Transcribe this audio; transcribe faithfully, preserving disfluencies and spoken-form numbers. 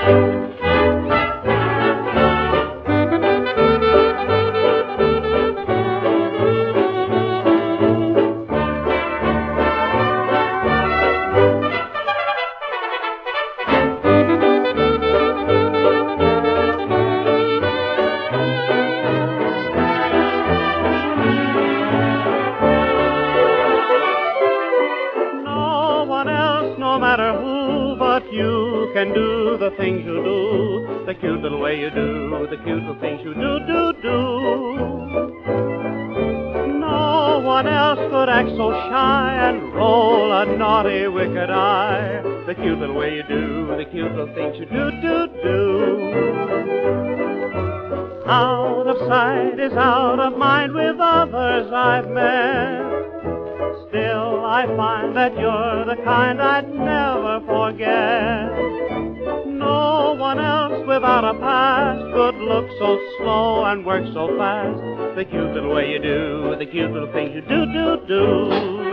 No matter who but you can do the things you do, the cute little way you do, the cute little things you do, do, do. No one else could act so shy and roll a naughty, wicked eye, the cute little way you do, the cute little things you do, do, do. Out of sight is out of mind with others I've met. Still, I find that you're the kind I'd never forget. No one else without a past could look so slow and work so fast. The cute little way you do, the cute little things you do, do, do.